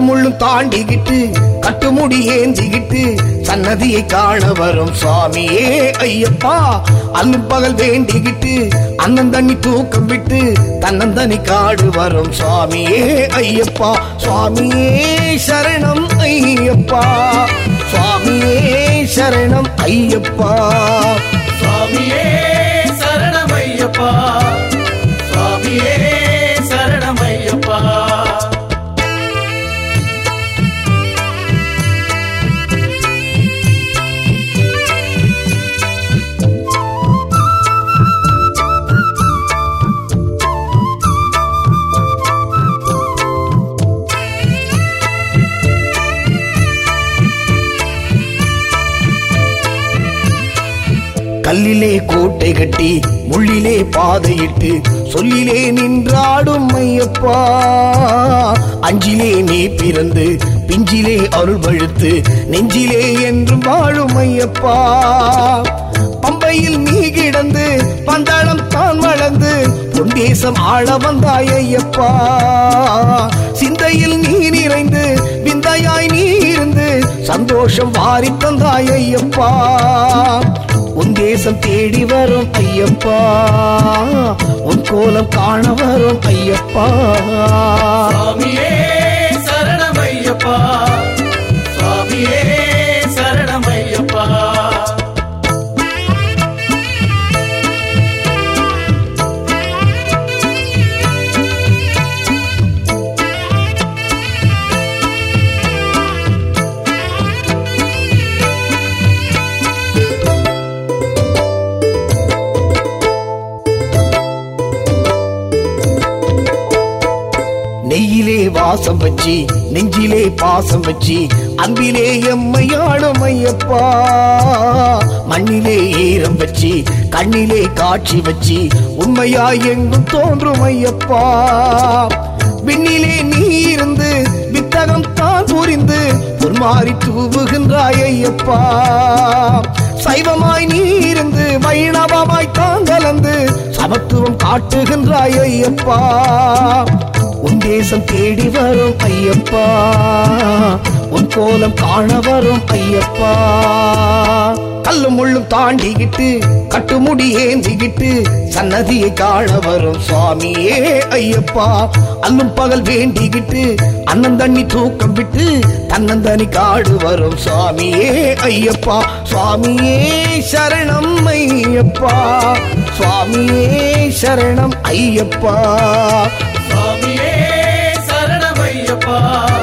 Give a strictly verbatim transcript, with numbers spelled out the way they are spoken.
முள்ளும் தாண்டிக்கிட்டு கட்டுமுடி ஏந்திக்கிட்டு சன்னதியை காண வரும் சுவாமியே ஐயப்பா. அல்லும் பகல் வேண்டிக்கிட்டு அண்ணன் தண்ணி தூக்கம் விட்டு தன்னந்தனி காடு வரும் சுவாமியே ஐயப்பா. சுவாமியே சரணம் ஐயப்பா, சுவாமியே சரணம் ஐயப்பா, சுவாமியே சரணம் ஐயப்பா, சுவாமியே சரணம் ஐயப்பா. கல்லிலே கோட்டை கட்டி முள்ளிலே பாதையிட்டு சொல்லிலே நின்றாடும் ஐயப்பா. அஞ்சிலே நீ பிறந்து பிஞ்சிலே அருள் பழுத்து நெஞ்சிலே என்று வாழும் ஐயப்பா. பம்பையில் நீ கிடந்து பந்தளம் தான் வளர்ந்து பொன்தேசம் ஆள வந்தாய் ஐயப்பா. சிந்தையில் நீ நிறைந்து விந்தையாய் நீ இருந்து சந்தோஷம் வாரி தந்தாய் ஐயப்பா. உன் தேசம் தேடி வரும் ஐயப்பா, உன் கோலம் காண வரும் ஐயப்பா. சுவாமியே சரணம் ஐயப்பா, சுவாமியே சரணம் ஐயப்பா. நெய்யிலே வாசம் வச்சி நெஞ்சிலே பாசம் வச்சி அன்பிலே எம்மையாடும் ஐயப்பா. மண்ணிலே ஈரம் வச்சி கண்ணிலே காட்சி வச்சி உண்மையாய் எங்கும் தோன்றும் ஐயப்பா. விண்ணிலே நீ இருந்து வித்தகம் தான் புரிந்து பொன்மாறி தூவுகின்றாய் ஐயப்பா. சைவமாய் நீ இருந்து வைணவமாய் தான் கலந்து சமத்துவம் காட்டுகின்றாய் ஐயப்பா. உன் தேசம் தேடி வரும் ஐயப்பா, உன் கோலம் காண வரும் ஐயப்பா. கல்லும் முள்ளும் தாண்டிக்கிட்டு கட்டுமுடி ஏந்திக்கிட்டு சன்னதியை காண வரும் சுவாமியே ஐயப்பா. அல்லும் பகல் வேண்டிக்கிட்டு அண்ணன் தண்ணி தூக்கம் விட்டு தன்னந்தனி காடு வரும் சுவாமியே ஐயப்பா. சுவாமியே சரணம் ஐயப்பா, சுவாமியே சரணம் ஐயப்பா, சுவாமியே சரணம் ஐயப்பா.